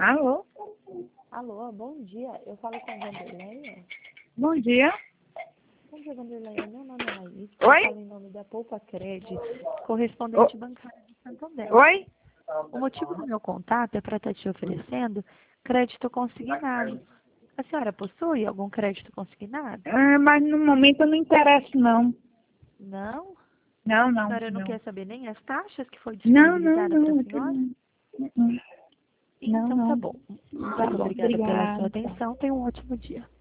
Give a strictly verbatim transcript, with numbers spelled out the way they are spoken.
Alô? Alô, bom dia. Eu falo com a Vanderleia. Bom dia. Bom dia, Vanderleia. Meu nome é Laís. Oi? Eu falo em nome da Poupa Cred, correspondente O- bancário de Santander. Oi? O motivo do meu contato é para estar te oferecendo crédito consignado. A senhora possui algum crédito consignado? Ah, mas no momento eu não interesso, não. Não? Não, A não, senhora não não. quer saber nem as taxas que foi Não, não, disponibilizada para a não. eu senhora? tenho- Não, não, Então tá não. bom. Tá Muito bom, obrigada pela sua obrigada. atenção. Tenha um ótimo dia.